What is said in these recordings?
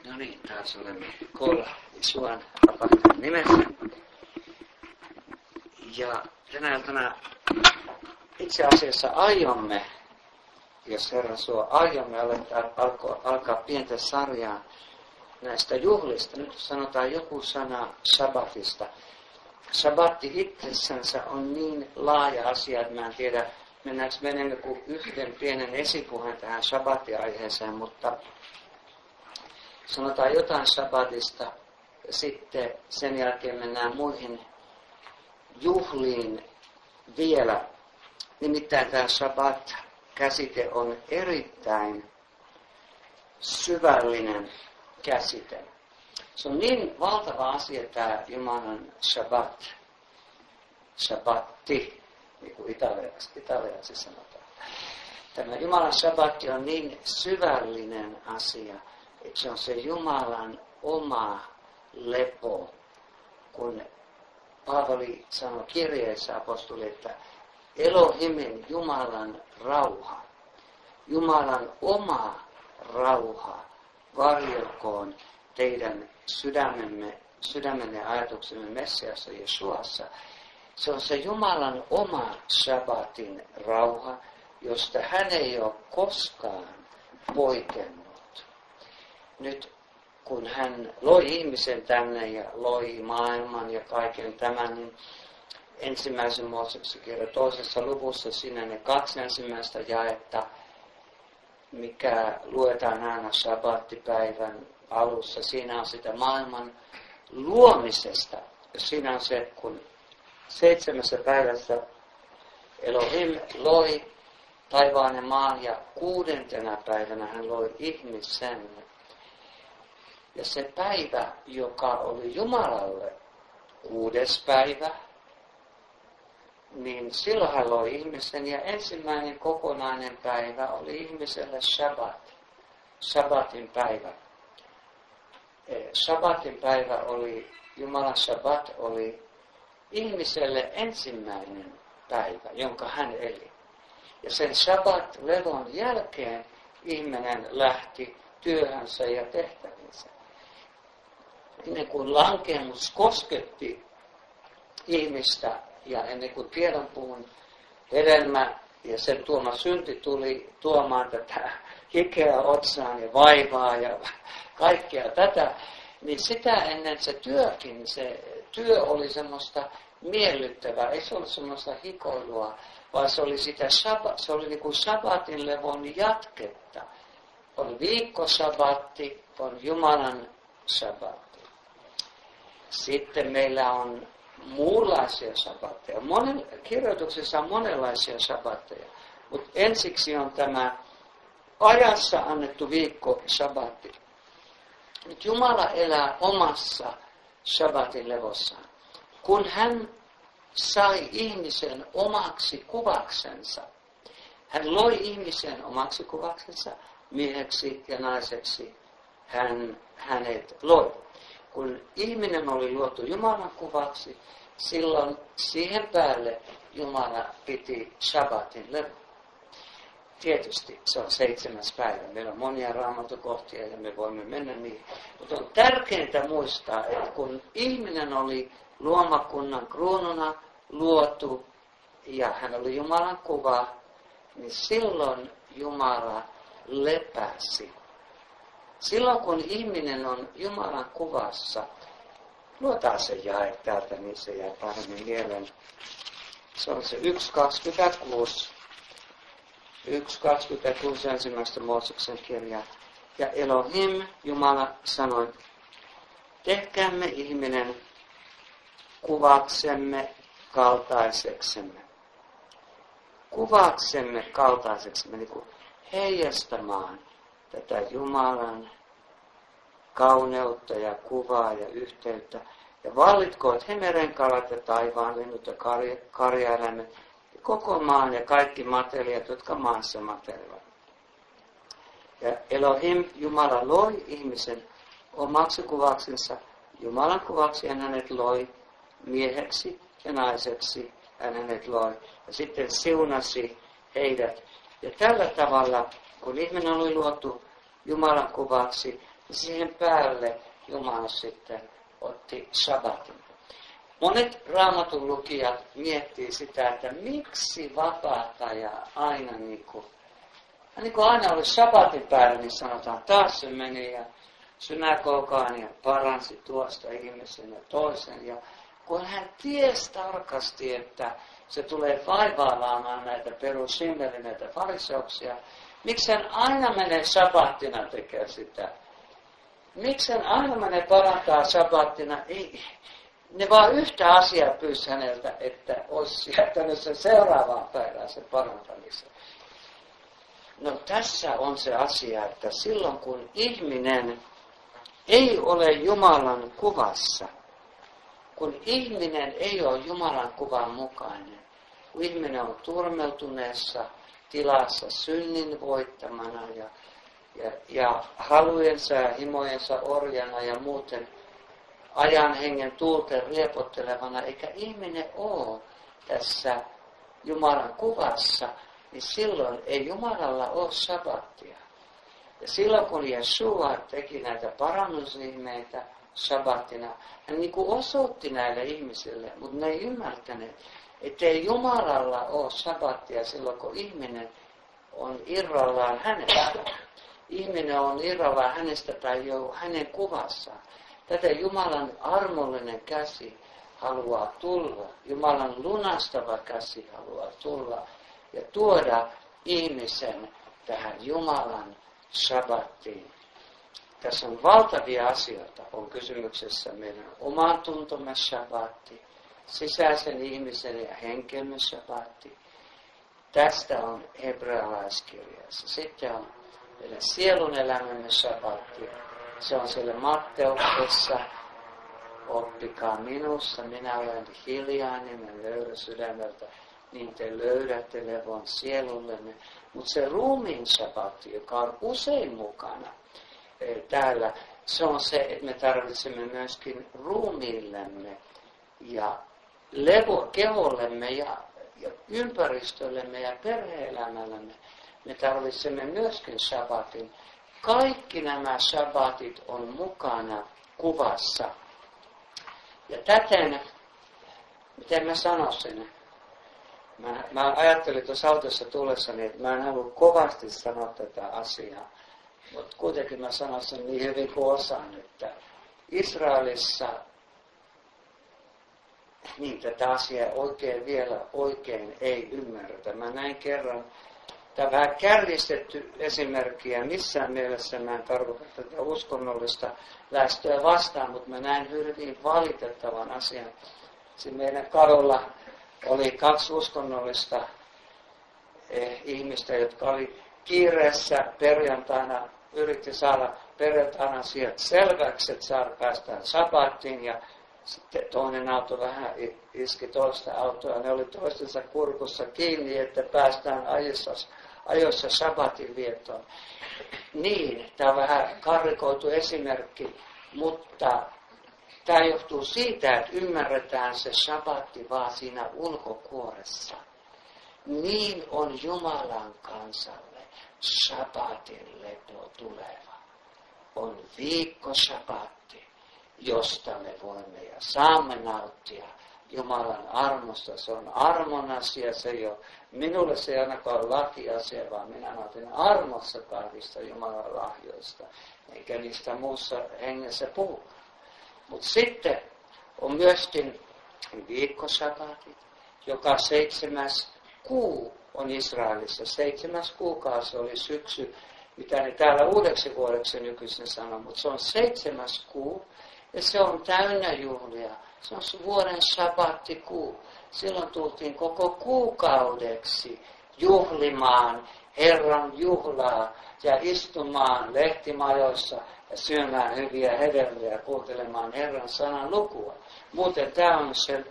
No niin, taas olemme koolla Isuan vapahtajan nimessä. Ja tänä iltana itse asiassa aiomme, jos Herra suo, aiomme alkaa pientä sarjaa näistä juhlista. Nyt sanotaan joku sana sabbatista. Sabbatti itsessänsä on niin laaja asia, että mä en tiedä, menemme kuin yhden pienen esipuheen tähän sabbattiaiheeseen, mutta sanotaan jotain sabbatista, sitten sen jälkeen mennään muihin juhliin vielä. Nimittäin tämä sabbat-käsite on erittäin syvällinen käsite. Se on niin valtava asia tämä Jumalan sabbatti, niin kuin italialaksi sanotaan. Tämä Jumalan sabbatti on niin syvällinen asia, että se on se Jumalan oma lepo, kun Paavali sanoi kirjeessä apostoli, että Elohimin Jumalan rauha, Jumalan oma rauha varjelkoon teidän sydämenne ja ajatuksenne Messiassa Jesuassa. Se on se Jumalan oma sabbatin rauha, josta hän ei ole koskaan poikennut. Nyt kun hän loi ihmisen tänne ja loi maailman ja kaiken tämän, niin ensimmäisen Mooseksen kirjan 2. luvussa siinä ne 2 ensimmäistä jaetta, mikä luetaan aina sabbattipäivän alussa. Siinä on sitä maailman luomisesta. Siinä on se, kun 7. päivässä Elohim loi taivaan ja maan ja 6. päivänä hän loi ihmisen. Ja se päivä, joka oli Jumalalle 6. päivä, niin silloin hän loi ihmisen ja ensimmäinen kokonainen päivä oli ihmiselle sabbatin päivä. Sabbatin päivä oli, Jumalan sabbat oli ihmiselle ensimmäinen päivä, jonka hän eli. Ja sen sabbat-levon jälkeen ihminen lähti työhönsä ja tehtävinsä. Ennen kuin lankemus kosketti ihmistä ja ennen kuin tiedonpuun hedelmä ja sen tuoma synti tuli tuomaan tätä hikeä otsaan ja vaivaa ja kaikkea tätä, niin sitä ennen se työ oli semmoista miellyttävää, ei se ollut semmoista hikoilua, vaan se oli se oli niin kuin sabbatin levon jatketta. On viikkosabatti, on Jumalan sabbatti. Sitten meillä on muunlaisia sabbatteja. Kirjoituksessa on monenlaisia sabbatteja, mutta ensiksi on tämä ajassa annettu viikko sabbatti. Nyt Jumala elää omassa sabbatin levossaan. Kun hän sai ihmisen omaksi kuvaksensa, hän loi ihmisen omaksi kuvaksensa, mieheksi ja naiseksi hän hänet loi. Kun ihminen oli luotu Jumalan kuvaksi, silloin siihen päälle Jumala piti sabbatin levon. Tietysti se on 7. päivä. Meillä on monia raamatukohtia ja me voimme mennä niihin. Mutta on tärkeintä muistaa, että kun ihminen oli luomakunnan kruununa luotu ja hän oli Jumalan kuva, niin silloin Jumala lepäsi. Silloin kun ihminen on Jumalan kuvassa, luotaan se jae täältä, niin se jää paremmin mieleen. Se on se 1.26. 1.26 ensimmäistä Mooseksen kirjaa. Ja Elohim, Jumala, sanoi, tehkäämme ihminen kuvaksemme kaltaiseksemme. Kuvaksemme kaltaiseksemme, niin kuin heijastamaan tätä Jumalan kauneutta ja kuvaa ja yhteyttä. Ja vallitkoot hemerenkalat ja taivaan linnut ja karjaeläimet ja koko maan ja kaikki materiaat, jotka maassa materioivat. Ja Elohim, Jumala, loi ihmisen omaksi kuvaksensa. Jumalan kuvaksi hän hänet loi mieheksi ja naiseksi hän hänet loi. Ja sitten siunasi heidät. Ja tällä tavalla, kun ihminen oli luotu Jumalan kuvaksi, siihen päälle Jumala sitten otti sabbatin. Monet raamatun lukijat miettii sitä, että miksi vapahtaja aina niin kuin aina oli sabbatin päällä, niin sanotaan taas se meni ja synagogaan ja paransi tuosta ihmisen ja toisen. Ja kun hän tiesi tarkasti, että se tulee vaivaamaan näitä perushimmelin, fariseuksia, miksi hän aina menee sabbattina tekemään sitä? Miksi hän aina menee parantaa sabbattina? Ei. Ne vaan yhtä asiaa pyysi häneltä, että olisi jättänyt sen seuraavaan päivään sen parantamisen. No tässä on se asia, että silloin kun ihminen ei ole Jumalan kuvassa, kun ihminen ei ole Jumalan kuvan mukainen, kun ihminen on turmeltuneessa tilassa synnin voittamana ja halujensa ja himojensa orjana ja muuten ajan hengen tuulten riepottelevana, eikä ihminen ole tässä Jumalan kuvassa, niin silloin ei Jumalalla ole sabbattia. Ja silloin kun Jesua teki näitä parannusihmeitä sabbattina, hän niin kuin osoitti näille ihmisille, mutta ne ei ymmärtäneet, ettei Jumalalla ole sabbattia silloin kun ihminen on irrallaan hänestä. Ihminen on irrallaan hänestä tai jo hänen kuvassaan. Tätä Jumalan armollinen käsi haluaa tulla. Jumalan lunastava käsi haluaa tulla ja tuoda ihmisen tähän Jumalan sabbattiin. Tässä on valtavia asioita. On kysymyksessä meidän oman tuntomme sabbatti, sisäisen ihmisen ja henkemme sabbatti. Tästä on hebrealaiskirjassa. Sitten on meidän sielun elämämme sabbatti. Se on siellä Matteuksessa. Oppikaa minussa, minä olen hiljainen, minä löydän sydämeltä, niin te löydätte levon sielullenne. Mutta se ruumiin sabbatti, joka on usein mukana täällä, se on se, että me tarvitsemme myöskin ruumiillemme ja kehollemme ja ympäristöllemme ja perhe-elämällemme. Me tarvitsemme myöskin sabbatin. Kaikki nämä sabbatit on mukana kuvassa. Ja täten, miten mä sanoisin, mä ajattelin tuossa autossa tullessani, että mä en halua kovasti sanoa tätä asiaa, mutta kuitenkin mä sanoisin niin hyvin kuin osaan, että Israelissa niin tätä asiaa oikein ei ymmärretä. Mä näin kerran, tämä vähän kärjistetty esimerkki, ja missään mielessä mä en tarkoita tätä uskonnollista lähestyä vastaan, mutta mä näin hyvin valitettavan asian. Siinä meidän kadulla oli 2 uskonnollista ihmistä, jotka oli kiireessä perjantaina, yritti saada perjantaina asiat selväksi, että päästään sabbattiin, ja sitten toinen auto vähän iski toista autoa, ne oli toistensa kurkussa kiinni, että päästään ajoissa sabbatin viettoon. Niin, tämä on vähän karrikoitu esimerkki, mutta tämä johtuu siitä, että ymmärretään se sabbatti vaan siinä ulkokuoressa. Niin on Jumalan kansalle sabbatin lepo tuleva. On viikkosabbatti, josta me voimme ja saamme nauttia Jumalan armosta. Se on armon asia, se ei ole, minulle se ei ainakaan lakiasia, vaan minä nautin armossa kaikista Jumalan lahjoista, eikä niistä muussa hengessä puhu. Mutta sitten on myöskin viikkosabbatit, joka 7. kuu on Israelissa. 7. kuukausi oli syksy, mitä ne täällä uudeksi vuodeksi nykyisin sanoo, mutta se on 7. kuu ja se on täynnä juhlia. Se on vuoden sabbattikuu. Silloin tultiin koko kuukaudeksi juhlimaan Herran juhlaa ja istumaan lehtimajoissa ja syömään hyviä hedelmiä ja kuuntelemaan Herran sanan lukua. Muuten tämä on se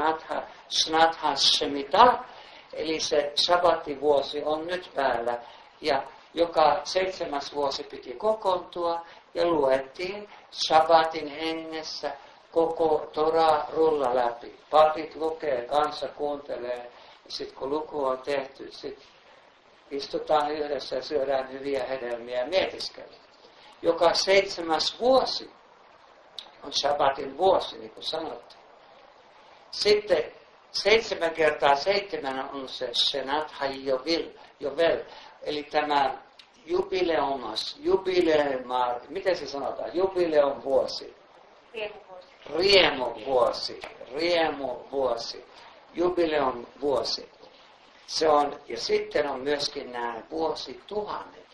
Shnat Shemitah, eli se sabbattivuosi on nyt päällä ja joka 7. vuosi piti kokoontua ja luettiin sabbatin hengessä koko Tora rulla läpi. Papit lukee, kansa kuuntelee ja sitten kun luku on tehty, sitten istutaan yhdessä ja syödään hyviä hedelmiä ja mietiskellään. joka 7. vuosi on Shabbatin vuosi, niin kuin sanottiin. Sitten 7 kertaa 7 on se Shenat HaYovel, eli tämä miten se sanotaan? Jubileum vuosi. Riemuvuosi. Jubileum vuosi. Se on, ja sitten on myöskin nämä vuosituhannet.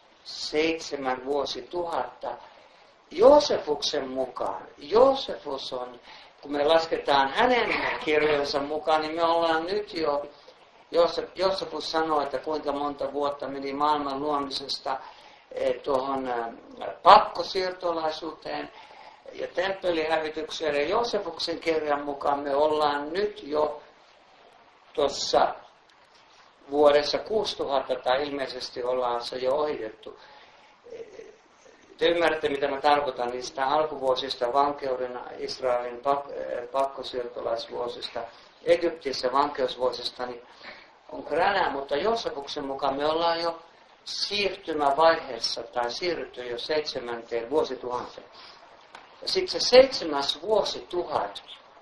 7 vuosituhatta. Joosefuksen mukaan. Joosefus on, kun me lasketaan hänen kirjojensa mukaan, niin me ollaan nyt jo, Joosefus sanoo, että kuinka monta vuotta meni maailman luomisesta tuohon pakkosiirtolaisuuteen ja temppelihävitykseen. Ja Joosefuksen kirjan mukaan me ollaan nyt jo tuossa vuodessa 6000, tai ilmeisesti ollaan se jo ohitettu. Te ymmärrätte, mitä mä tarkoitan niistä alkuvuosista, vankeuden Israelin pakkosiirtolaisvuosista, Egyptissä vankeusvuosista, niin on kränää, mutta Joosefuksen mukaan me ollaan jo siirtymävaiheessa tai siirrytty jo 7. vuosituhanteen. Ja sitten se 7. vuosituhat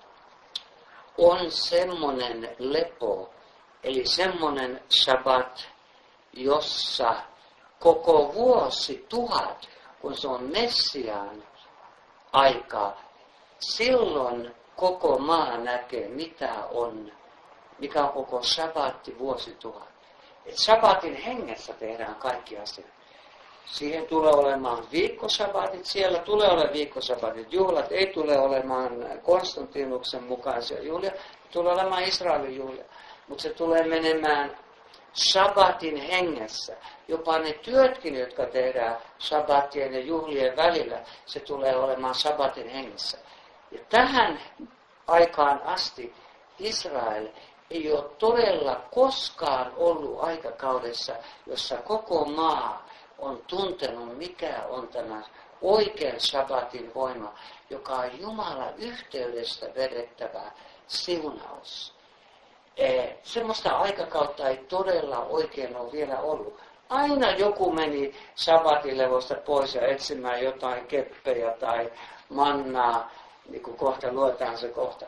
on semmoinen lepo, eli semmoinen Shabbat, jossa koko vuosituhat, kun se on Messiaan aikaa, silloin koko maa näkee, mikä on koko Shabbatti vuosituhat. Et Shabbatin hengessä tehdään kaikki asiat. Siihen tulee olemaan viikkoshabbatit, siellä tulee olemaan viikkoshabbatit, juhlat ei tule olemaan Konstantinuksen mukaisia juhlia, tulee olemaan Israelin juhlia, mutta se tulee menemään Shabbatin hengessä. Jopa ne työtkin, jotka tehdään Shabbatien ja juhlien välillä, se tulee olemaan Shabbatin hengessä. Ja tähän aikaan asti Israel ei ole todella koskaan ollut aikakaudessa, jossa koko maa on tuntenut, mikä on tämä oikean Shabbatin voima, joka on Jumalan yhteydestä vedettävä siunaus. Semmoista aikakautta ei todella oikein ole vielä ollut. Aina joku meni Shabbatin levosta pois ja etsimään jotain keppejä tai mannaa, niin kuin kohta luetaan se kohta.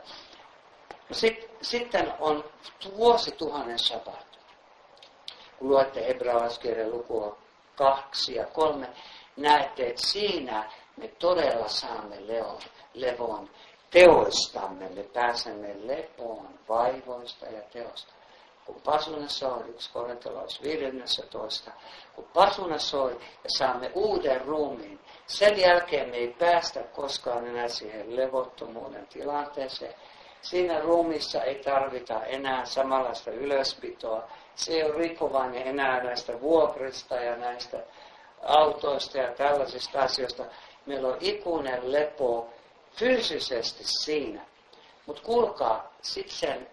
Sitten on vuosituhannen Shabbat. Kun luette hebrealaiskirjan lukua 2 ja 3, näette, että siinä me todella saamme levon teoistamme. Me pääsemme lepoon vaivoista ja teosta. Kun pasuna soi, 1 Korintolais 15, kun pasuna soi ja saamme uuden ruumiin, sen jälkeen me ei päästä koskaan enää siihen levottomuuden tilanteeseen. Siinä ruumissa ei tarvita enää samanlaista ylöspitoa. Se ei ole riippuvainen enää näistä vuokrista ja näistä autoista ja tällaisista asioista. Meillä on ikuinen lepo fyysisesti siinä. Mutta kuulkaa, sitten sen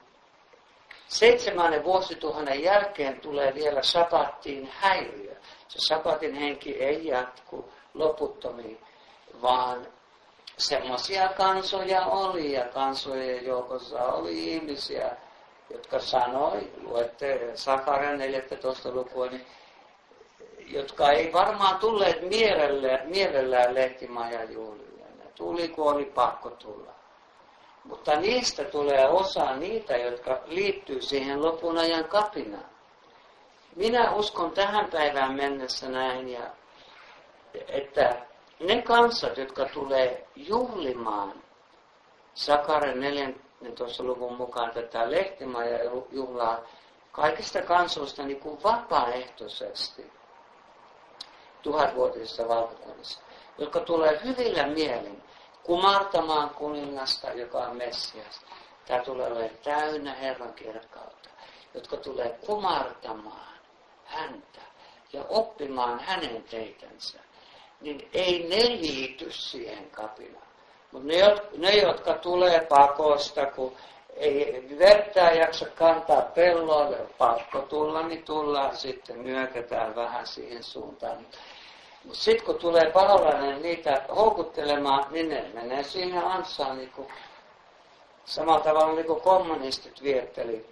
7. vuosituhannen jälkeen tulee vielä Shabbatin häiriö. Se Shabbatin henki ei jatku loputtomiin, vaan semmoisia kansoja oli, ja kansojen joukossa oli ihmisiä, jotka sanoi, luette Sakarian 14. lukua, niin, jotka ei varmaan tulleet mielellään lehtimajajuhlille. Ne tuli, kun oli pakko tulla. Mutta niistä tulee osa niitä, jotka liittyy siihen lopun ajan kapinaan. Minä uskon tähän päivään mennessä näin, että ne kansat, jotka tulee juhlimaan Sakarian 14. luvun mukaan tätä lehtimajajuhlaa kaikista kansoista niin kuin vapaaehtoisesti 1000-vuotisessa valtakunnassa, jotka tulee hyvillä mielin kumartamaan kuningasta, joka on Messias. Tämä tulee olemaan täynnä Herran kirkkautta, jotka tulee kumartamaan häntä ja oppimaan hänen teitänsä. Niin ei ne liity siihen kapinaan. Mutta ne, jotka tulee pakosta, kun ei vertaa jaksa kantaa pelloille, pakko tulla, niin tullaan sitten, nyökätään vähän siihen suuntaan. Mutta sitten kun tulee paholainen niitä houkuttelemaan, niin ne menee siihen ansaan niin kuin, samalla tavalla niin kuin kommunistit vietteli.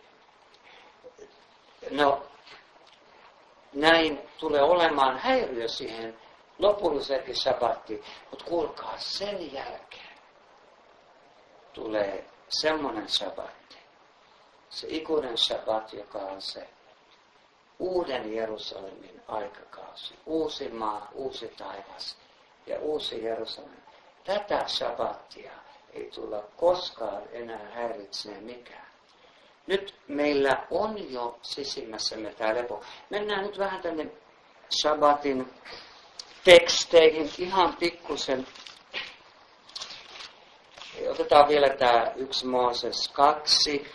No, näin tulee olemaan häiriö siihen lopullisenkin shabbatti. Mutta kuulkaa, sen jälkeen tulee semmoinen shabbatti, se ikuinen shabbat, joka on se uuden Jerusalemin aikakausi. Uusi maa, uusi taivas ja uusi Jerusalem. Tätä shabbattia ei tulla koskaan enää häiritsemään mikään. Nyt meillä on jo sisimmässämme tämä lepo. Mennään nyt vähän tänne shabbatin teksteihin ihan pikkusen. Otetaan vielä tämä 1 Mooses 2.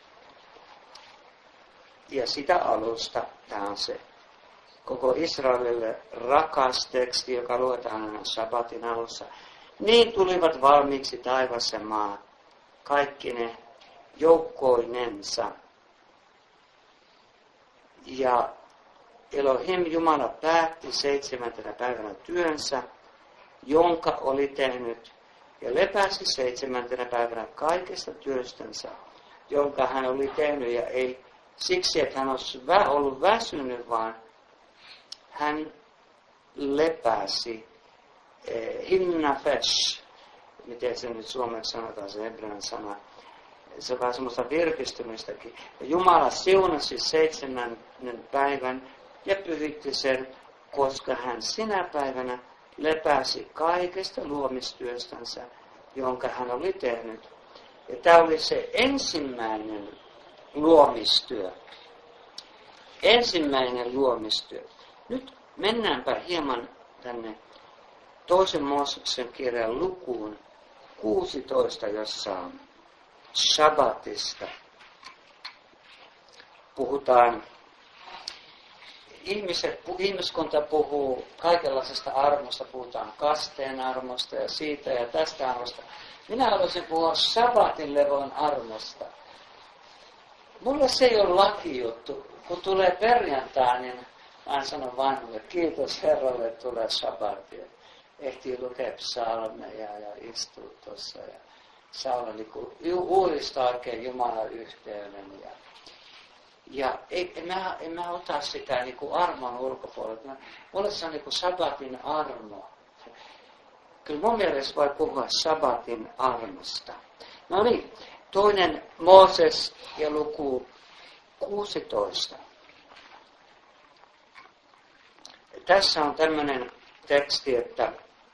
Ja sitä alusta, tämä on se koko Israelille rakas teksti, joka luetaan aina shabbatin alussa. Niin tulivat valmiiksi taivas ja maa, kaikki ne joukkoinensa. Ja Elohim Jumala päätti 7. päivänä työnsä, jonka oli tehnyt, ja lepäsi 7. päivänä kaikesta työstänsä, jonka hän oli tehnyt, ja ei siksi, että hän olisi ollut väsynyt, vaan hän lepäsi hinnafesh, miten se nyt suomeksi sanotaan, se hebrean sana. Se on vähän semmoista virkistymistäkin. Jumala siunasi 7. päivän ja pyhitti sen, koska hän sinä päivänä lepäsi kaikesta luomistyöstänsä, jonka hän oli tehnyt. Ja tämä oli se ensimmäinen luomistyö. Ensimmäinen luomistyö. Nyt mennäänpä hieman tänne 2. Mooseksen kirjan lukuun 16, jossa on Shabbatista. Puhutaan, ihmiskunta puhuu kaikenlaisesta armosta, puhutaan kasteen armosta ja siitä ja tästä armosta. Minä haluaisin puhua Shabbatin levon armosta. Mulle se ei ole lakijuttu. Kun tulee perjantai, niin mä sanon vanhulle, kiitos Herralle, että tulee Shabbat. Ehtii lukea psalmeja ja istua tuossa ja saada niin uudistaa oikein Jumalan yhteyden. Ja en mä ota sitä niin kuin armon ulkopuolelta. Mulle se on niin kuin Shabbatin armo. Kyllä mun mielestä voi puhua Shabbatin armosta. No niin, 2. Mooses ja luku 16. Tässä on tämmöinen teksti, että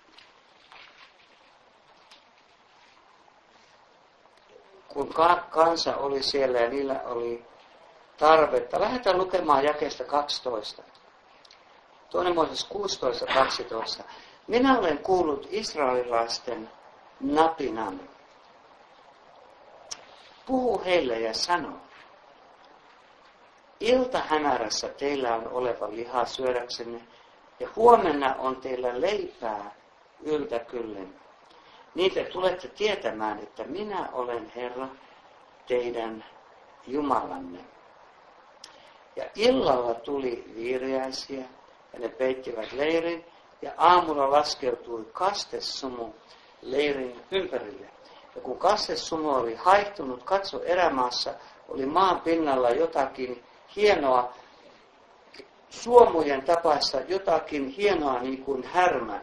kun kansa oli siellä ja niillä oli tarvetta. Lähdetään lukemaan jakeesta 12. 2. Mooses 16, 12. Minä olen kuullut israelilaisten napinan. Puhu heille ja sano. Iltahämärässä teillä on oleva liha syödäksenne, ja huomenna on teillä leipää yltäkyllen. Niin te tulette tietämään, että minä olen Herra, teidän Jumalanne. Ja illalla tuli viiriäisiä, ja ne peittivät leirin, ja aamulla laskeutui kastesumu leirin ympärille. Ja kun kastesumu oli haihtunut, katso erämaassa, oli maan pinnalla jotakin hienoa, suomujen tapaista jotakin hienoa niin kuin härmä.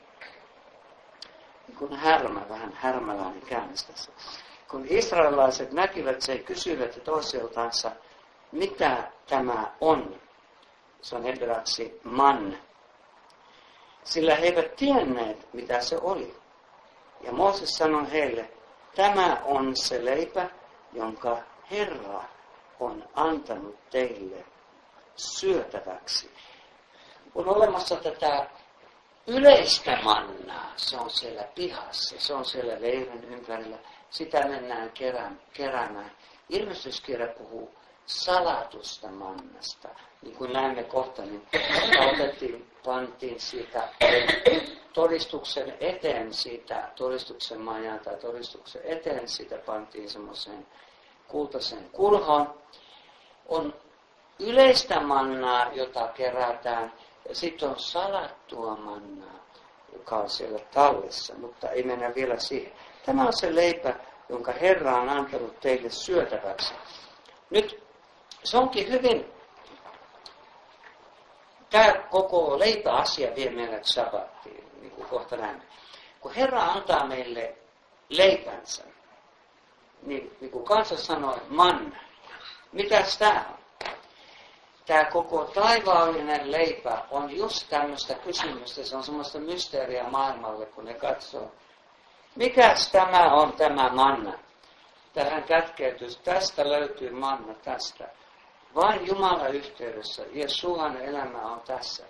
Niin kuin härmä, vähän härmäläinen käännös tässä. Kun israelilaiset näkivät sen, kysyivät toisiltansa, mitä tämä on? Se on hebreaksi man. Sillä he eivät tienneet, mitä se oli. Ja Mooses sanoi heille, tämä on se leipä, jonka Herra on antanut teille syötäväksi. On olemassa tätä yleistä mannaa. Se on siellä pihassa, se on siellä leirin ympärillä. Sitä mennään keräämään. Ilmestyskirja puhuu salatusta mannasta. Niin kuin näemme kohta, niin pantiin siitä todistuksen eteen siitä, todistuksen majan tai todistuksen eteen siitä pantiin semmoiseen kultaiseen kulhoon. On yleistä mannaa, jota kerätään, ja sitten on salattua mannaa, joka on siellä tallessa, mutta ei mennä vielä siihen. Tämä on se leipä, jonka Herra on antanut teille syötäväksi. Nyt se onkin hyvin tämä koko leipäasia vie meidät sabbattiin, niin kuin kohta näemme. Kun Herra antaa meille leipänsä, niin kuin kansa sanoi, manna. Mitäs tämä on? Tämä koko taivaallinen leipä on just tämmöistä kysymystä, se on semmoista mysteeriä maailmalle, kun ne katsoo. Mikäs tämä on tämä manna? Tähän kätkeytys, tästä löytyy manna, tästä. Vain Jumalan yhteydessä, Jeesuan elämä on tässä.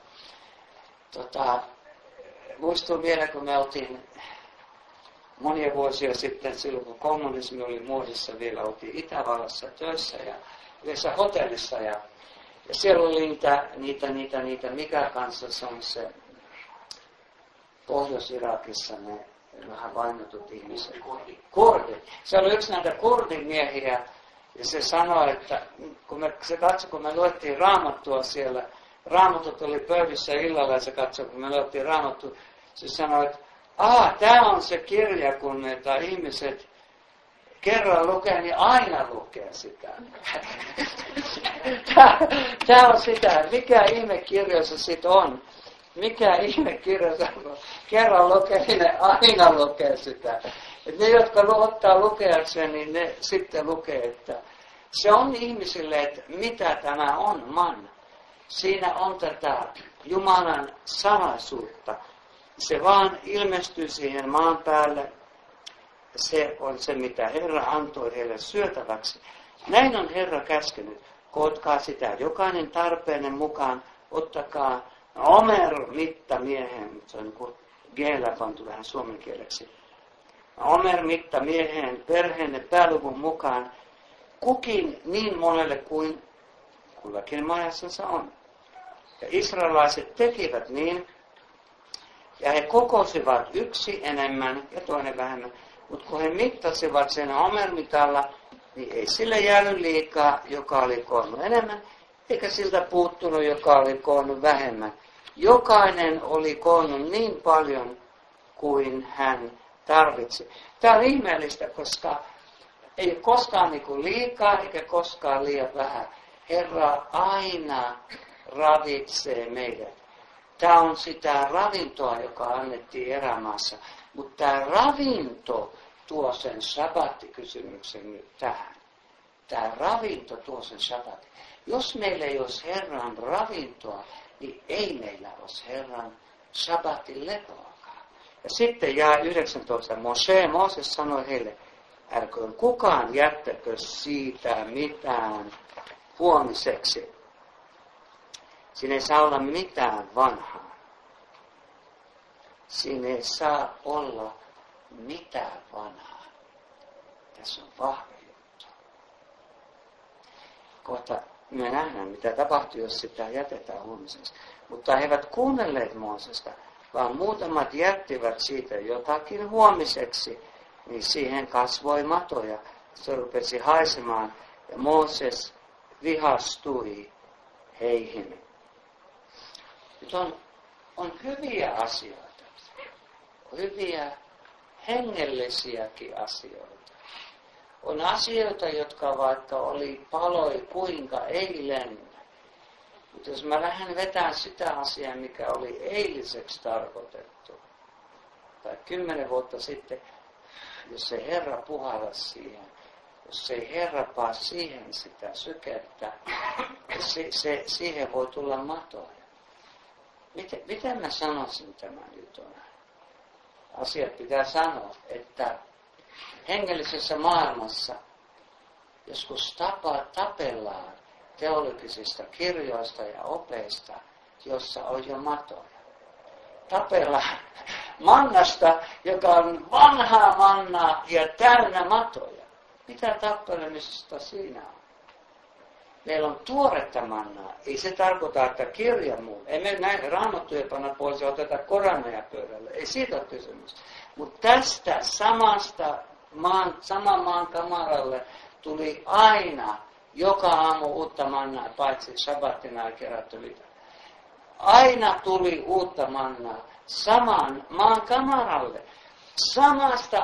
Muistuu vielä, kun me oltiin monia vuosia sitten, silloin kun kommunismi oli muodissa, vielä oltiin Itävallassa töissä ja yhdessä hotellissa. Ja siellä oli niitä mikä kanssa se on se Pohjois-Irakissa ne vähän vainotut ihmiset. Kurdit. Se oli yksi näitä kurdimiehiä ja se sanoi, että kun me luettiin Raamattua siellä, Raamatut oli pöydissä illalla ja se katsoi, kun me luettiin Raamattua, se sanoi, että tämä on se kirja, kun meitä ihmiset kerran lukee, niin aina lukee sitä. Tämä on sitä, mikä ihmekirja se sitten on. Mikä ihmekirja se on. Kerran lukee, niin ne aina lukee sitä. Et ne, jotka ottaa lukeakseen, niin ne sitten lukee, että se on ihmisille, että mitä tämä on manna. Siinä on tätä Jumalan salaisuutta. Se vaan ilmestyy siihen maan päälle. Se on se, mitä Herra antoi heille syötäväksi. Näin on Herra käskenyt. Kootkaa sitä jokainen tarpeenne mukaan. Ottakaa omer mittamiehen. Se on niin kuin G-llä pantu vähän suomen kieleksi. Omer mittamiehen perheenne pääluvun mukaan. Kukin niin monelle kuin kullakin majassansa on. Ja israelaiset tekivät niin. Ja he kokosivat yksi enemmän ja toinen vähemmän. Mutta kun he mittasivat sen omermitalla, niin ei sille jäänyt liikaa, joka oli koonnut enemmän, eikä siltä puuttunut, joka oli koonnut vähemmän. Jokainen oli koonnut niin paljon kuin hän tarvitsi. Tämä on ihmeellistä, koska ei ole koskaan niin liikaa eikä koskaan liian vähän. Herra aina ravitsee meidät. Tämä on sitä ravintoa, joka annettiin erämaassa. Mutta tämä ravinto tuo sen sabbattikysymyksen nyt tähän. Tämä ravinto tuo sen sabbatin. Jos meillä ei olisi Herran ravintoa, niin ei meillä olisi Herran sabbatin lepoakaan. Ja sitten jää 19. Mooses sanoi heille, älköön kukaan jättäkö siitä mitään huomiseksi. Siinä ei saa olla mitään vanhaa. Siinä ei saa olla mitään vanhaa. Tässä on vahva juttu. Kohta me nähdään, mitä tapahtuu, jos sitä jätetään huomiseksi. Mutta he eivät kuunnelleet Moosesta, vaan muutamat jättivät siitä jotakin huomiseksi, niin siihen kasvoi matoja. Se rupesi haisemaan ja Mooses vihastui heihin. Nyt on hyviä asioita. Hyviä hengellisiäkin asioita. On asioita, jotka vaikka paloi kuinka eilen. Mutta jos mä lähden vetämään sitä asiaa, mikä oli eiliseksi tarkoitettu, tai 10 vuotta sitten, jos ei Herra puhalla siihen, jos ei Herra paa siihen sitä sykettä, siihen voi tulla matoja. Miten mä sanoisin tämän jutun? Asiat pitää sanoa, että hengellisessä maailmassa joskus tapellaan teologisista kirjoista ja opeista, jossa on jo matoja. Tapellaan mannasta, joka on vanhaa mannaa ja täynnä matoja. Mitä tappelemisesta siinä on? Meillä on tuoretta mannaa. Ei se tarkoita, että kirja muu. Ei me näin raamattuja panna pois ja oteta koraneja pöydälle. Ei siitä ole kysymys. Mutta tästä saman maan kamaralle tuli aina joka aamu uutta mannaa, paitsi sabbattina ei kerätty mitään. Aina tuli uutta mannaa saman maan kamaralle. Samasta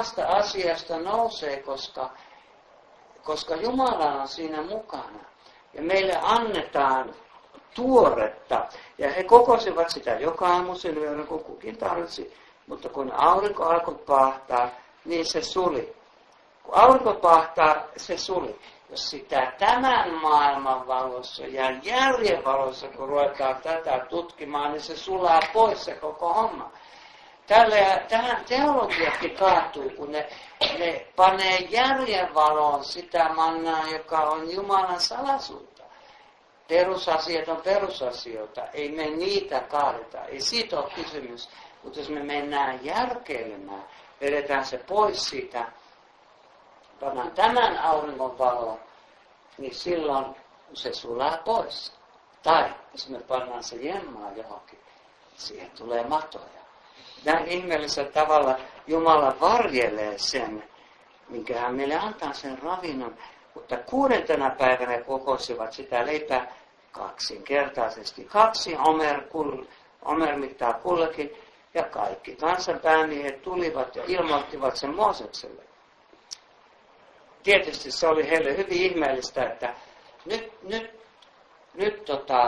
asiasta nousee, koska Jumala on siinä mukana. ja meille annetaan tuoretta. Ja he kokosivat sitä joka aamuisen yönä, kun kukin tarvitsi. Mutta kun aurinko alkoi pahtaa, niin se suli. Kun aurinko pahtaa, se suli. Jos sitä tämän maailman valossa ja järjen valossa, kun ruvetaan tätä tutkimaan, niin se sulaa pois se koko homma. Tähän teologiakin kaatuu, kun ne panee järjen valoon sitä mannaa, joka on Jumalan salaisuutta. Perusasiat on perusasioita, ei me niitä kaadeta, ei siitä ole kysymys. Mutta jos me mennään järkeilemään, vedetään se pois siitä, pannaan tämän auringon valoon, niin silloin se sulaa pois. Tai jos me pannaan se jemmaan johonkin, siihen tulee matoja. Näin ihmeellisellä tavalla Jumala varjelee sen, minkä hän meille antaa sen ravinnon. Mutta 6. päivänä kokosivat sitä leipää kaksinkertaisesti. 2 omermittaa kullakin. Ja kaikki kansan päämiehet tulivat ja ilmoittivat sen Moosekselle. Tietysti se oli heille hyvin ihmeellistä, että nyt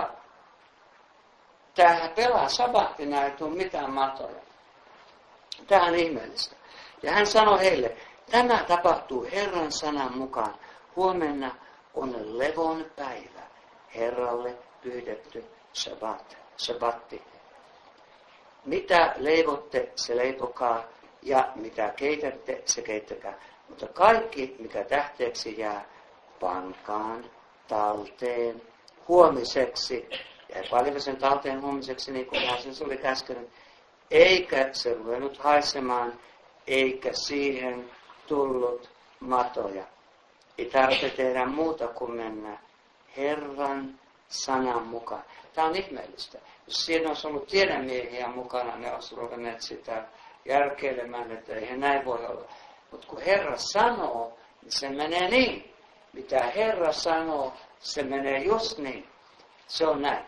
tämähän pelaa sabattina, ei tule mitään matoja. Tämä on ihmeellistä. Ja hän sanoi heille, tämä tapahtuu Herran sanan mukaan. Huomenna on levon päivä, Herralle pyydetty sabbatti. Mitä leivotte, se leipokaa, ja mitä keitätte, se keittäkää. Mutta kaikki, mikä tähteeksi jää, pankaan talteen huomiseksi. Ja paljon sen talteen huomiseksi, niin kuin Mooses oli käskenyt. Eikä se ruvennut haisemaan, eikä siihen tullut matoja. Ei tarvitse tehdä muuta kuin mennä Herran sanan mukaan. Tämä on ihmeellistä. Jos siinä olisi ollut tiedemiehiä mukana, ne olisi ruvenneet sitä järkeilemään, että eihän näin voi olla. Mutta kun Herra sanoo, niin se menee niin. Mitä Herra sanoo, se menee just niin. Se on näin.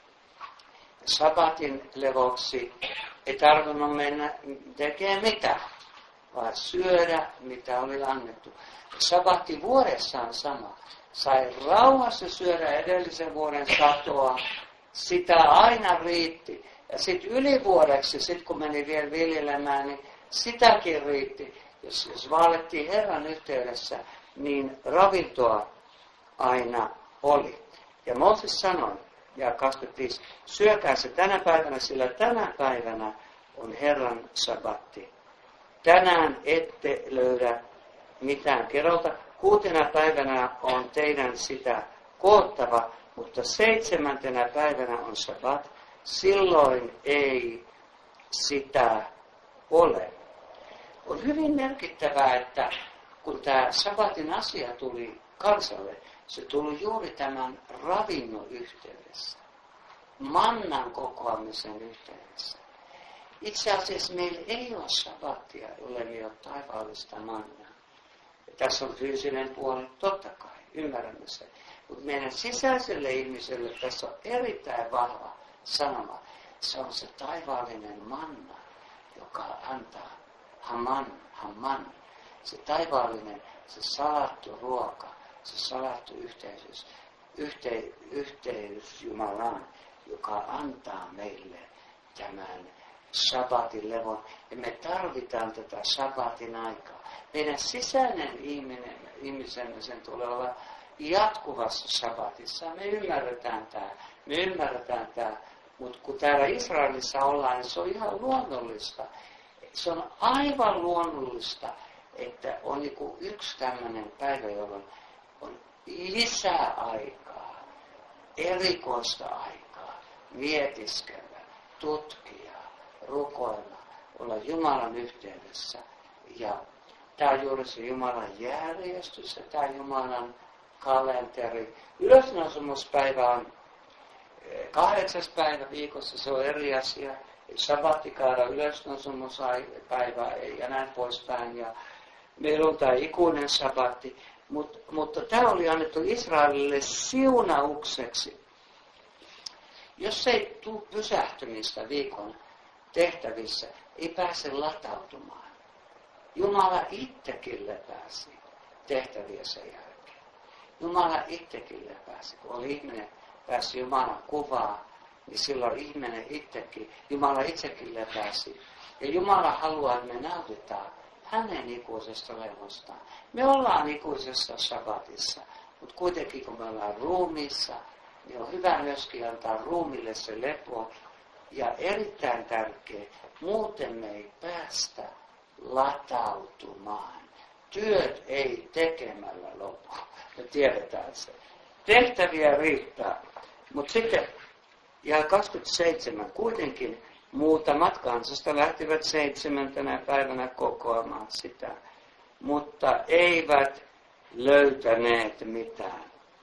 Sabatin levoksi ei tarvinnut mennä tekemään mitään, vaan syödä, mitä oli annettu. Sabatti vuodessa on sama. Sai rauhassa syödä edellisen vuoden satoa. Sitä aina riitti. Ja sitten ylivuodeksi, sit kun meni vielä viljelemään, niin sitäkin riitti. Jos vaalittiin Herran yhteydessä, niin ravintoa aina oli. Ja Mooses sanoi, ja 25, syökää se tänä päivänä, sillä tänä päivänä on Herran sabbatti. Tänään ette löydä mitään kerralta. 6. päivänä on teidän sitä koottava, mutta 7. päivänä on sabbat. Silloin ei sitä ole. On hyvin merkittävää, että kun tämä sabbatin asia tuli kansalle, se tuli juuri tämän ravinnon yhteydessä. Mannan kokoamisen yhteydessä. Itse asiassa meillä ei ole sabbatia, jolle ei ole taivaallista mannaa. Ja tässä on fyysinen puoli, totta kai, ymmärrämme sen. Mutta meidän sisäiselle ihmiselle tässä on erittäin vahva sanoma. Se on se taivaallinen manna, joka antaa Haman. Se taivaallinen, se salattu ruoka, se salattu yhteys Jumalaan, joka antaa meille tämän sabbatin levon. Ja me tarvitaan tätä sabbatin aikaa. Meidän sisäinen ihmisemme sen tulee olla jatkuvassa sabbatissa. Me ymmärretään tämä. Mutta kun täällä Israelissa ollaan, niin se on ihan luonnollista. Se on aivan luonnollista, että on niinku yksi tämmöinen päivä, jolloin on lisää aikaa, erikoista aikaa, mietiskellä, tutkia, rukoilla, olla Jumalan yhteydessä. Ja tämä on juuri se Jumalan järjestys ja tämä Jumalan kalenteri. Ylösnousemuspäivä on 8. päivä viikossa, se on eri asia. Sabbattikaara, ylösnousemuspäivä ja näin poispäin. Ja meillä on tämä ikuinen sabbatti. Mutta tämä oli annettu Israelille siunaukseksi. Jos ei tule pysähtymistä viikon tehtävissä, ei pääse latautumaan. Jumala itsekin lepäsi tehtäviä sen jälkeen. Jumala itsekin lepäsi. Kun oli ihminen päässyt Jumalan kuvaan, niin silloin ihminen itsekin, Jumala itsekin lepäsi. Ja Jumala haluaa, että me nautitaan hänen ikuisesta levostaan. Me ollaan ikuisessa Shabbatissa, mutta kuitenkin kun me ollaan ruumiissa, niin on hyvä myöskin antaa ruumille se lepo. Ja erittäin tärkeä, muuten me ei päästä latautumaan. Työt ei tekemällä lopu. Me tiedetään se. Tehtäviä riittää. Mutta sitten, ja 27, kuitenkin muutamat kansasta lähtivät 7. päivänä kokoamaan sitä, mutta eivät löytäneet mitään.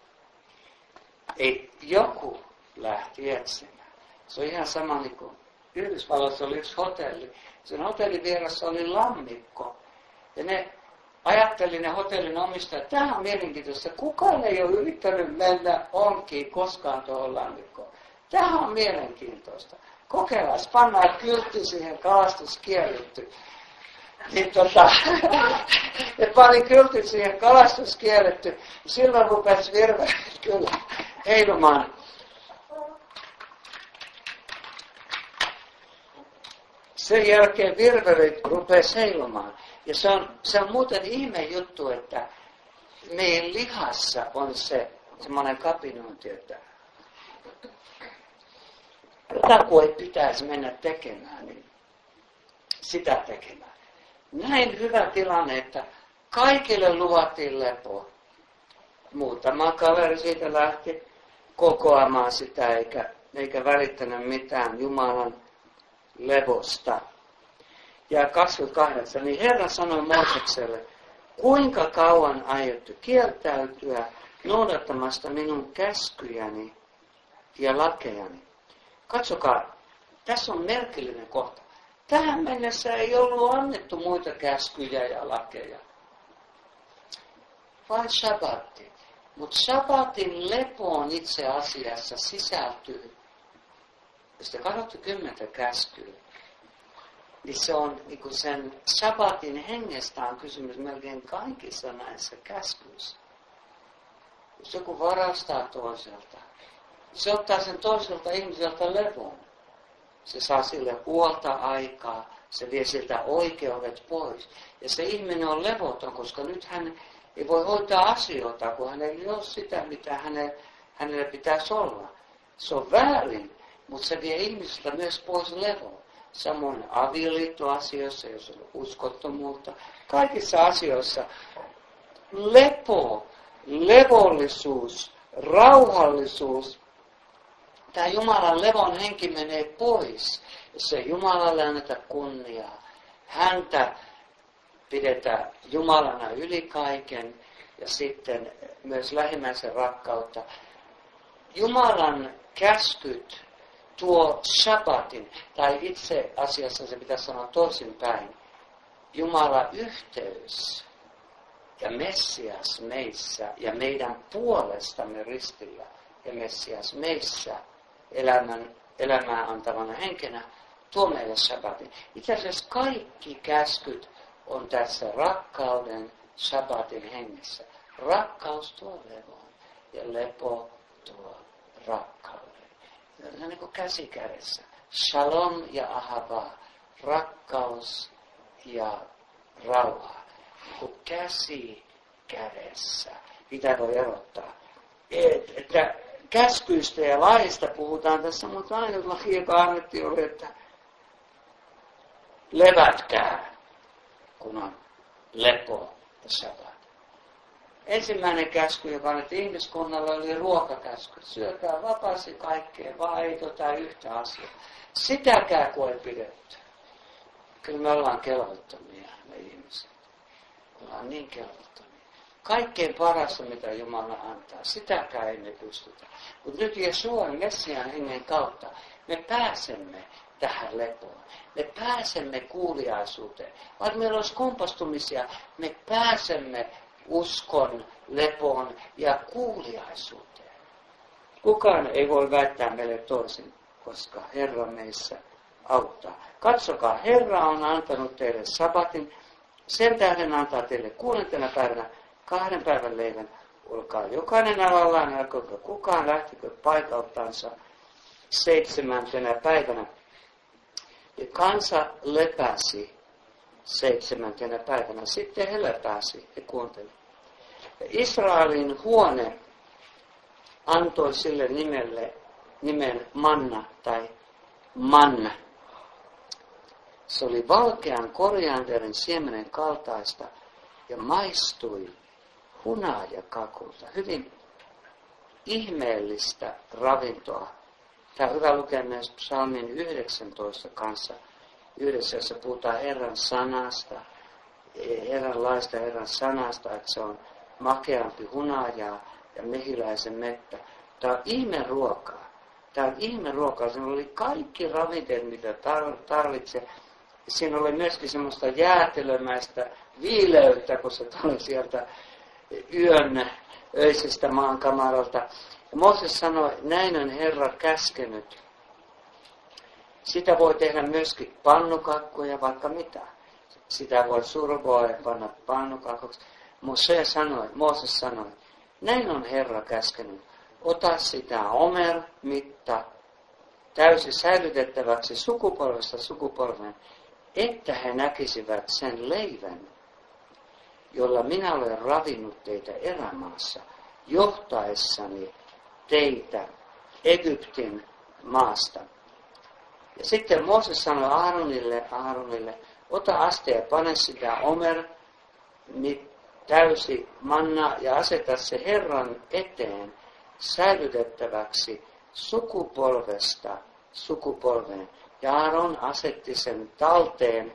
Ei, joku lähti etsimään. Se on ihan sama niin kuin Yhdysvalloissa oli yksi hotelli. Sen hotellin vieressä oli lammikko. Ja ne ajatteli ne hotellin omistajat, että tämähän on mielenkiintoista. Kukaan ei ole yrittänyt mennä onkiin koskaan tuohon lammikkoon. Tämähän on mielenkiintoista. Kokeillaan, pannaan kyltti siihen kalastuskielletty. Niin ne pani kyltin siihen kalastuskielletty. Silloin rupesi virvelit kyllä heilumaan. Sen jälkeen virvelit rupesi heilumaan. Ja se on muuten ihme juttu, että meidän lihassa on semmoinen kapinointi, että jotakin ei pitäisi mennä tekemään, niin sitä tekemään. Näin hyvä tilanne, että kaikille luvattiin lepo. Muutama kaveri siitä lähti kokoamaan sitä, eikä välittänyt mitään Jumalan levosta. Ja 28, niin Herra sanoi Moosekselle, kuinka kauan aiotte kieltäytyä noudattamasta minun käskyjäni ja lakejani. Katsokaa, tässä on merkillinen kohta. Tähän mennessä ei ollut annettu muita käskyjä ja lakeja. Vain shabbatti. Mutta shabbatin lepoon itse asiassa sisältyy, jos te katsotte 10 käskyä, niin se on niin kuin sen shabbatin hengestä on kysymys melkein kaikissa näissä käskyissä. Jos joku varastaa toiselta, se ottaa sen toiselta ihmiseltä levon. Se saa sille huolta aikaa, se vie siltä oikeudet pois. Ja se ihminen on levoton, koska nyt hän ei voi hoitaa asioita, kun hänellä ei ole sitä, mitä hänelle pitäisi olla. Se on väärin, mutta se vie ihmiseltä myös pois levon. Samoin avioliittoasioissa, jos on uskottomuutta. Kaikissa asioissa lepo, levollisuus, rauhallisuus, tämä Jumalan levon henki menee pois, jos ei Jumalalle anneta kunniaa. Häntä pidetään Jumalana yli kaiken ja sitten myös lähimmäisen rakkautta. Jumalan käskyt tuo Shabbatin, tai itse asiassa se pitäisi sanoa toisinpäin, Jumalan yhteys ja Messias meissä ja meidän puolestamme ristillä ja Messias meissä elämää antavana henkenä tuo meille Shabbatin. Itse asiassa kaikki käskyt on tässä rakkauden Shabbatin hengessä. Rakkaus tuo levon ja lepo tuo rakkauden. Se on niin kuin käsi kädessä. Shalom ja ahava. Rakkaus ja rauha. Niin kuin käsi kädessä. Mitä voi erottaa? Että käskyistä ja laista puhutaan tässä, mutta aina laki, joka annettiin, oli, että levätkää, kun on lepo ja Shabbat. Ensimmäinen käsky, joka annettiin ihmiskunnalle, oli ruokakäsky. Syökää vapaasti kaikkea, vaan ei yhtä asiaa. Sitäkään kun ei pidetty. Kyllä me ollaan kelvottomia, me ihmiset. Ollaan niin kelvottomia. Kaikkein parasta, mitä Jumala antaa, sitäkään ei me pystytä. Mutta nyt Jesuan Messiaan hengen kautta me pääsemme tähän lepoon. Me pääsemme kuuliaisuuteen. Vaikka meillä olisi kompastumisia, me pääsemme uskon, lepoon ja kuuliaisuuteen. Kukaan ei voi väittää meille toisin, koska Herra meissä auttaa. Katsokaa, Herra on antanut teille Sabbatin, sen tähden antaa teille 6. päivänä 2 päivän leivän olkaa jokainen alallaan, älköön kukaan lähtikö paikaltansa 7. päivänä. Ja kansa lepäsi 7. päivänä. Sitten he lepäsi ja kuunteli. Ja Israelin huone antoi sille nimen manna tai manna. Se oli valkean korianderin siemenen kaltaista ja maistui hunajakakulta. Hyvin ihmeellistä ravintoa. Tämä on hyvä lukea myös psalmin 19 kanssa yhdessä, jossa puhutaan Herran sanasta, Herran sanasta, että se on makeampi hunajaa ja mehiläisen mettä. Tämä on ihmeruokaa. Tämä on ihmeruokaa. Siinä oli kaikki ravinteet, mitä tarvitsee. Siinä oli myöskin semmoista jäätelömäistä viileyttä, kun se tuli sieltä öisestä maankamaralta. Ja Mooses sanoi, näin on Herra käskenyt. Sitä voi tehdä myöskin pannukakkuja, vaikka mitä. Sitä voi survoa ja panna pannukakkuksi. Mooses sanoi, näin on Herra käskenyt. Ota sitä mitta täysin säilytettäväksi sukupolvesta sukupolven, että he näkisivät sen leivän, jolla minä olen ravinnut teitä erämaassa, johtaessani teitä Egyptin maasta. Ja sitten Mooses sanoi Aaronille, ota aste ja pane sitä täysi manna ja aseta se Herran eteen säilytettäväksi sukupolvesta sukupolveen. Ja Aaron asetti sen talteen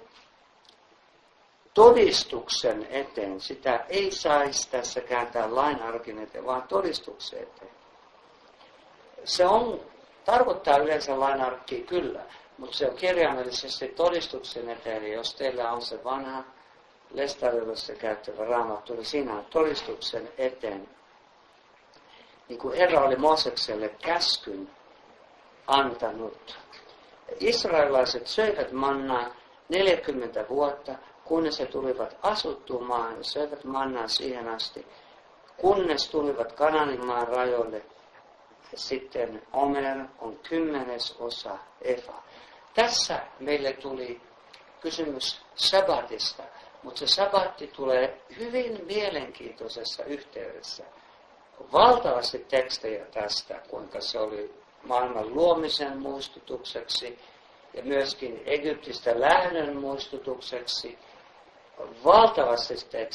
todistuksen eteen. Sitä ei saisi tässä kääntää lainarkin eteen, vaan todistuksen eteen. Se tarkoittaa yleensä lainarkkia kyllä, mutta se on kirjaimellisesti todistuksen eteen. Eli jos teillä on se vanha lestadiolassa käyttävä raamattu, niin siinä on todistuksen eteen. Niin kuin Herra oli Moosekselle käskyn antanut. Israelilaiset söivät mannaa 40 vuotta, kunnes he tulivat asuttuun maahan ja söivät mannaa siihen asti, kunnes tulivat Kanaanin maan rajoille. Sitten Omer on 10% efa. Tässä meille tuli kysymys sabbatista, mutta se sabbatti tulee hyvin mielenkiintoisessa yhteydessä. Valtavasti tekstejä tästä, kuinka se oli maailman luomisen muistutukseksi ja myöskin Egyptistä lähdön muistutukseksi. On valtavasti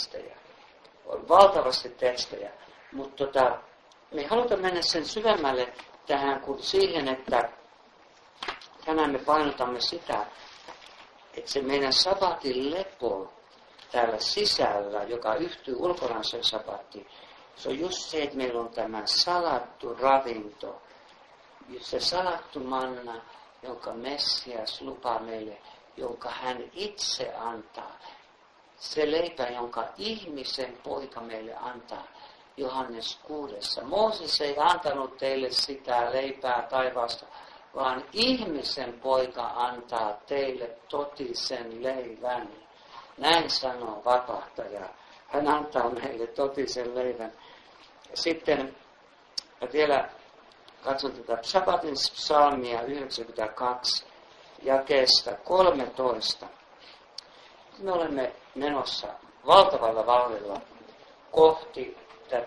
tekstejä. Mutta me halutaan mennä sen syvemmälle tähän kuin siihen, että tänään me painotamme sitä, että se meidän sabbatin lepo täällä sisällä, joka yhtyy ulkonaiseen sabbattiin, se on just se, että meillä on tämä salattu ravinto, se salattu manna, jonka Messias lupaa meille, jonka hän itse antaa. Se leipä, jonka ihmisen poika meille antaa. Johannes 6. Mooses ei antanut teille sitä leipää taivaasta, vaan ihmisen poika antaa teille totisen leivän. Näin sanoo vapahtaja. Hän antaa meille totisen leivän. Sitten vielä katson tätä Sabbatin psalmia 92 jakeesta 13. Me olemme menossa valtavalla vauhdilla kohti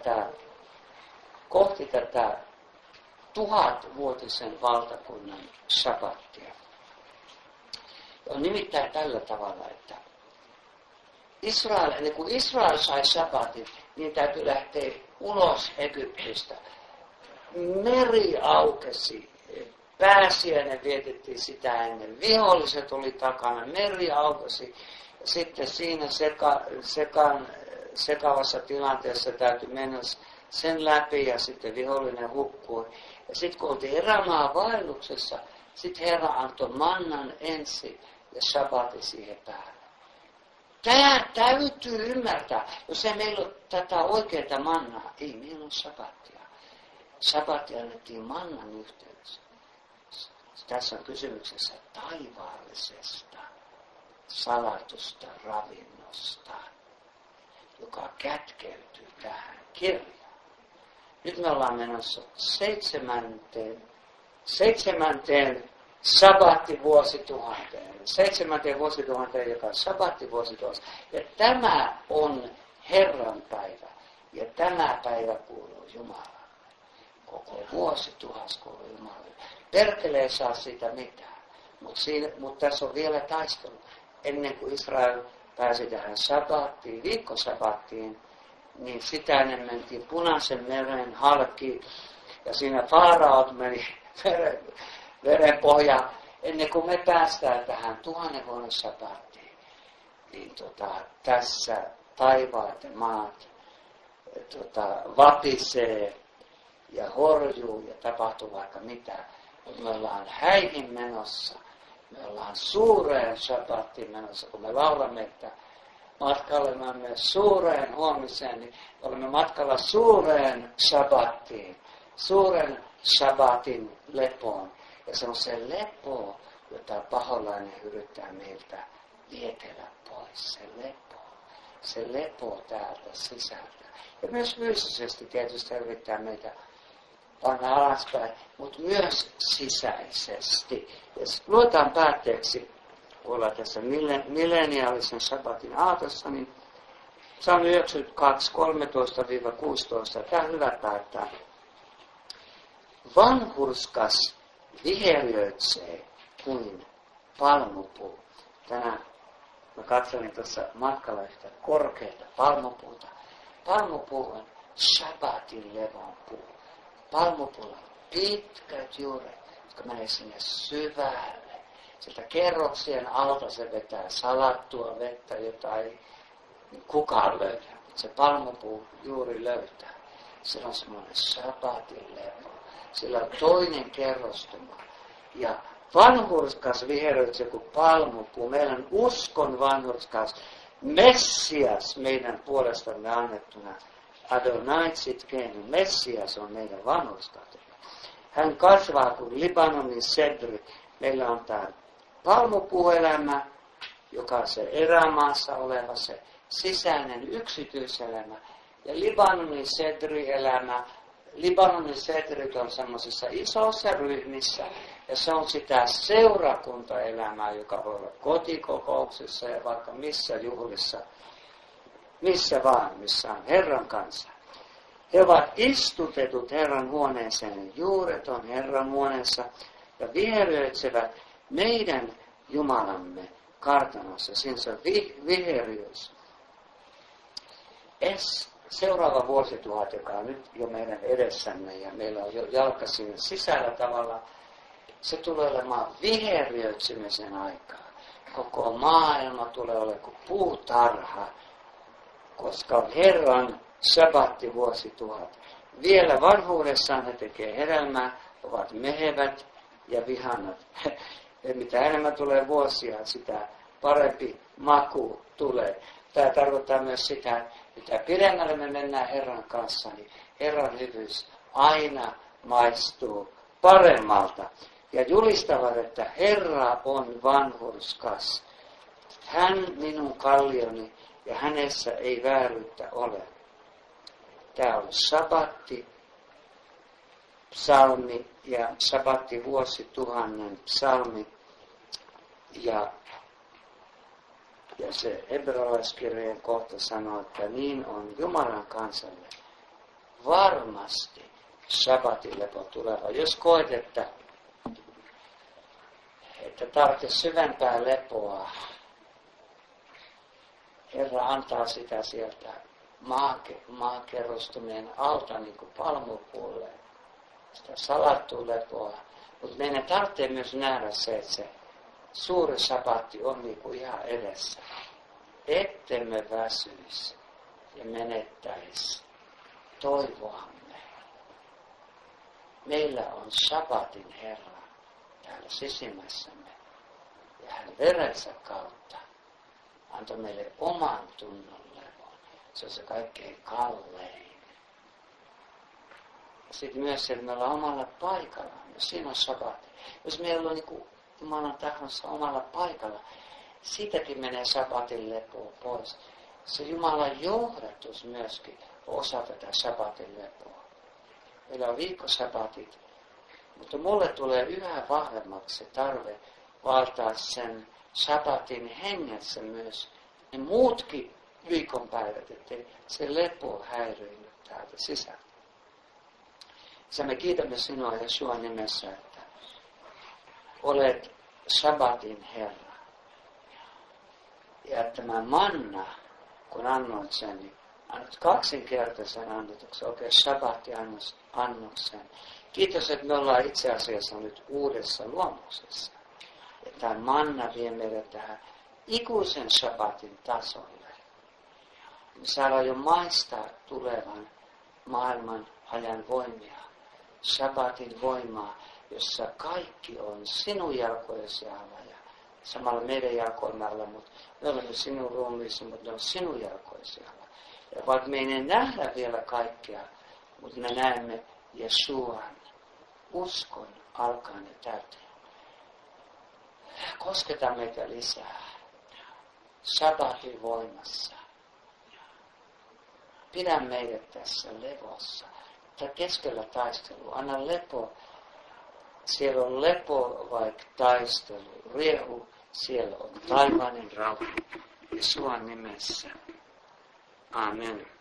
tätä 1000-vuotisen valtakunnan sabbattia. On nimittäin tällä tavalla, että kun Israel sai sabbatin, niin täytyy lähteä ulos Egyptistä. Meri aukesi, pääsiäinen vietettiin sitä ennen, viholliset oli takana, meri aukesi. Sitten siinä sekavassa tilanteessa täytyy mennä sen läpi ja sitten vihollinen hukkui. Ja sitten kun oltiin erämaan vaelluksessa, sitten Herra antoi mannan ensin ja sabbatin siihen päälle. Tämä täytyy ymmärtää, jos ei meillä ole tätä oikeaa mannaa, ei meillä ole sabbattia. Sabbatti annettiin mannan yhteydessä. Tässä on kysymyksessä taivaallisesta salatusta ravinnosta, joka kätkeytyy tähän kirjaan. nyt me ollaan menossa seitsemänteen sabattivuosituhanteen. 7. vuosituhanteen, joka on sabattivuosituhanteen. Ja tämä on Herran päivä. Ja tämä päivä kuuluu Jumalalle. Koko vuosituhas kuuluu Jumalalle. Perkele ei saa siitä mitään. Mutta tässä on vielä taistelu. Ennen kuin Israel pääsi tähän sabattiin, viikkosabattiin, niin sitä ennen mentiin Punaisen meren halki. Ja siinä Faaraot meni verenpohja. Ennen kuin me päästään tähän 1000 vuoden sabattiin, niin tässä taivaat ja maat vapisee ja horjuu ja tapahtuu vaikka mitä. Mutta me ollaan häihin menossa. Me ollaan suureen sabattiin menossa, kun me laulamme, että matkalla me suureen huomiseen, niin olemme matkalla suureen sabattiin, suuren sabatin lepoon. Ja se on se lepo, jota paholainen yrittää meiltä vietellä pois. Se lepo täältä sisältä. Ja myös fyysisesti tietysti yrittää meitä panna alaspäin, mutta myös sisäisesti. Ja luetaan päätteeksi, kun ollaan tässä milleniaalisen sabatin aatossa, niin Psalmi 92, 13-16. Tämä on hyvä päättää. Vanhurskas viheriöitsee kuin palmupuu. Tänään mä katselin tuossa matkalla yhtä korkeata palmupuuta. Palmupuu on Shabbatin levon puu. Palmupuulla on pitkät juuret, jotka menee sinne syvälle. Sieltä kerroksien alta se vetää salattua vettä, jota ei kukaan löydä. Se palmupuu juuri löytää. Se on semmoinen Shabbatin levo. Sillä on toinen kerrostuma. Ja vanhurskas viheröitsee kuin palmupuu. Meidän uskon vanhurskas Messias meidän puolestamme annettuna. Adonai Tzidkenu. Messias on meidän vanhurskautemme. Hän kasvaa kuin Libanonin sedri. Meillä on tämä palmupuuelämä, joka on se erämaassa oleva, se sisäinen yksityiselämä. Ja Libanonin sedrielämä. Libanonin sedrit on semmoisissa isoissa ryhmissä, ja se on sitä seurakuntaelämää, joka voi olla kotikokouksessa ja vaikka missä juhlissa, missä vaan, missä on Herran kanssa. He ovat istutetut Herran huoneeseen, juuret on Herran huoneessa, ja viheröitsevät meidän Jumalamme kartanossa. Siinä se on viheriöys. Seuraava vuosituhat, joka on nyt jo meidän edessämme ja meillä on jo jalka siinä sisällä tavalla, se tulee olemaan viheriöitsemisen aikaa. Koko maailma tulee olemaan kuin puutarha, koska on Herran sabbattivuosituhat. Vielä vanhuudessaan he tekee hedelmää, ovat mehevät ja vihanat. Ja mitä enemmän tulee vuosia, sitä parempi maku tulee. Tämä tarkoittaa myös sitä, että mitä pidemmälle me mennään Herran kanssa, niin Herran hyvyys aina maistuu paremmalta. Ja julistavat, että Herra on vanhurskas. Hän minun kallioni ja hänessä ei vääryyttä ole. Tämä on sabatti, psalmi ja sabatti vuosituhannen psalmi. Ja se hebrealaiskirjeen kohta sanoo, että niin on Jumalan kansalle varmasti sabbatin lepo tuleva. Jos koet, että tarvitsee syvempää lepoa, Herra antaa sitä sieltä maakerrostumien alta niin kuin palmupuulle, sitä salattua lepoa. Mutta meidän tarvitsee myös nähdä se, että se suuri sabatti on niin kuin ihan edessä. Ettemme väsyisi ja menettäisi toivoamme. Meillä on sabbatin Herra täällä sisimmässämme. Ja hän verensä kautta antoi meille oman tunnon levon. Se on se kaikkein kallein. Ja sitten myös se, että me ollaan omalla paikallamme. Siinä on sabbatti. Jos meillä on niin kuin Jumalan tahdossa omalla paikalla, siitäkin menee sabbatin lepoa pois. Se Jumalan johdatus myöskin osa tätä sabbatin lepoa. meillä on viikkosabatit, mutta mulle tulee yhä vahvemmaksi se tarve valtaa sen sabatin hengessä myös ne muutkin viikonpäivät, ettei se lepo häirinyt täältä sisältä. Isä, me kiitämme sinua Jeesuan nimessä, että olet sabatin Herra. Ja tämä manna, kun annoit sen, niin annat kaksinkertaisen annetuksen, oikein sabatti-annoksen. Kiitos, että me ollaan itse asiassa nyt uudessa luomuksessa. Ja tämä manna vie meidät tähän ikuisen sabatin tasolle. Me saadaan jo maistaa tulevan maailman ajan voimia. Sabatin voimaa, jossa kaikki on sinun jalkojesi alla ja samalla meidän jalkoimme alla, mutta me olemme sinun ruumiissa, mutta ne on sinun jalkojesi alla. Ja vaikka me ei nähdä vielä kaikkea, mutta me näemme Jeesuan uskon alkaan ja täyteen. Kosketa meitä lisää sabatin voimassa. Pidä meidät tässä levossa. Keskellä taistelua. Anna lepo. Siellä on lepo, vaikka taistelu. Riehu. Siellä on taivaanen rauha. Jeesuan nimessä. Amen.